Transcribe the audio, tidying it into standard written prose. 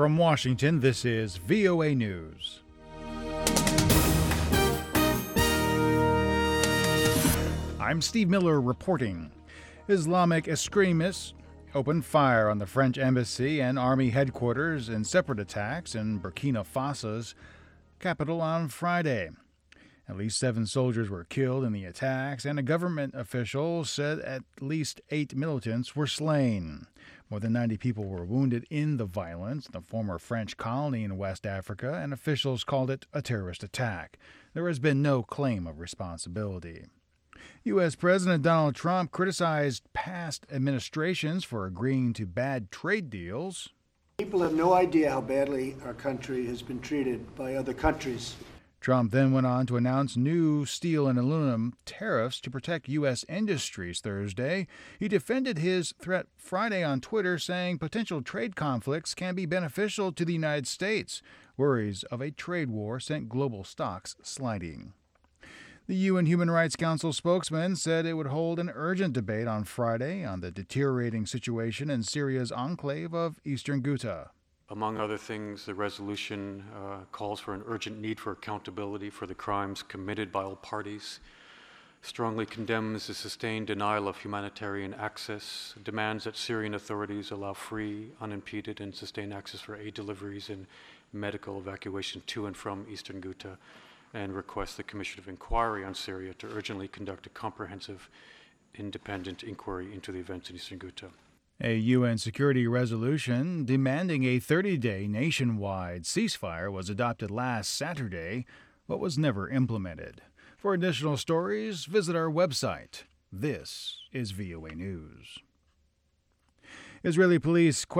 From Washington, this is VOA News. I'm Steve Miller reporting. Islamic extremists opened fire on the French embassy and army headquarters in separate attacks in Burkina Faso's capital on Friday. At least 7 soldiers were killed in the attacks, and a government official said at least 8 militants were slain. More than 90 people were wounded in the violence, the former French colony in West Africa, and officials called it a terrorist attack. There has been no claim of responsibility. U.S. President Donald Trump criticized past administrations for agreeing to bad trade deals. People have no idea how badly our country has been treated by other countries. Trump then went on to announce new steel and aluminum tariffs to protect U.S. industries Thursday. He defended his threat Friday on Twitter, saying potential trade conflicts can be beneficial to the United States. Worries of a trade war sent global stocks sliding. The UN Human Rights Council spokesman said it would hold an urgent debate on Friday on the deteriorating situation in Syria's enclave of eastern Ghouta. Among other things, the resolution calls for an urgent need for accountability for the crimes committed by all parties, strongly condemns the sustained denial of humanitarian access, demands that Syrian authorities allow free, unimpeded, and sustained access for aid deliveries and medical evacuation to and from eastern Ghouta, and requests the Commission of Inquiry on Syria to urgently conduct a comprehensive, independent inquiry into the events in eastern Ghouta. A UN security resolution demanding a 30-day nationwide ceasefire was adopted last Saturday, but was never implemented. For additional stories, visit our website. This is VOA News. Israeli police